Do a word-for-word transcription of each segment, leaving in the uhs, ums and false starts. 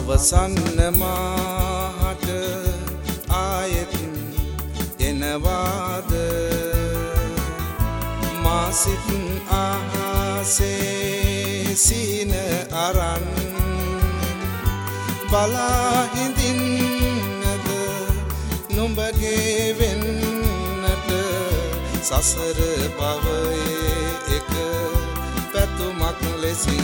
අවසන්න මාහට ආයෙත් එනවාද මාසිත් ආසේ සීන අරන් බලා හිඳින්නද නුඹගේ වෙන්නට සසර භවයේ එක පැතුමක් ලෙසින්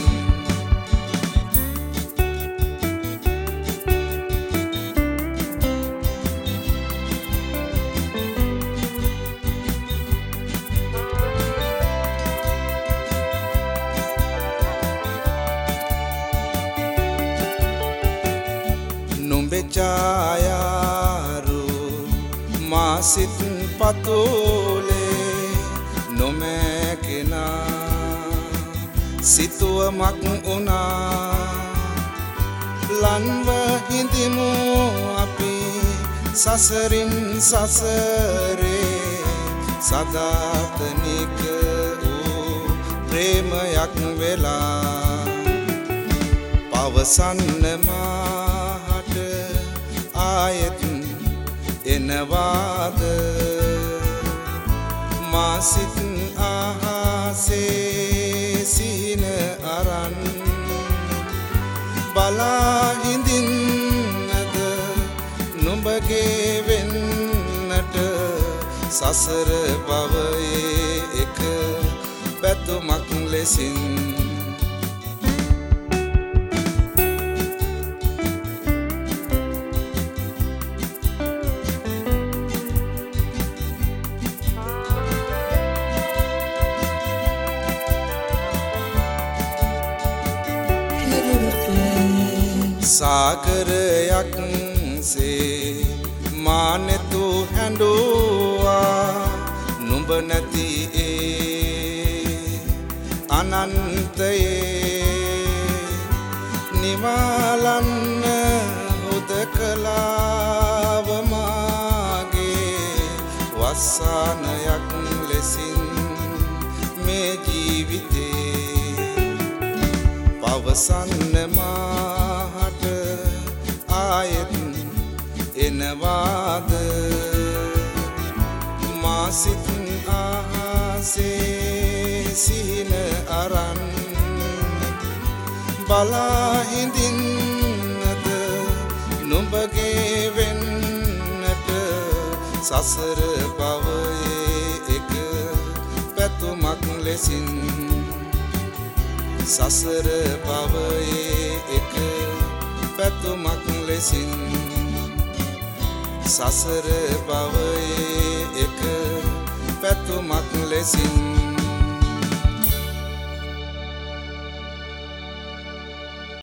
ඡායාරු මාසිත් පතෝලේ නොමැකෙනා සිතුවමක් උනා ලන්ව හිඳිමු අපි සසරින් සසරේ සදාතනික වූ ප්‍රේමයක් වෙලා පවසන්න ආයෙත් එනවාද මාසිත් ආසේ සීන අරන් බලා හිඳින්නද නුඹගේ වෙන්නට සසර භවයේ එක පැතුමක් ලෙසින් සාගරයක් සේ මානෙතු හැඬුවා නුඹ නැති ඒ අනන්තයේ නිවාලන්න හුදකලාව මාගේ වස්සානයක් ලෙසින් මේ ජීවිතේ පවසන්න මාහට ආයෙත් එනවාද මාසිත් ආසේ සීන අරන් බලා හිඳින්නද නුඹගේ වෙන්නට සසර භවයේ එක පැතුමක් ලෙසින් සසර භවයේ එක පැතුමක් ලෙසින් සසර භවයේ එක පැතුමක් ලෙසින්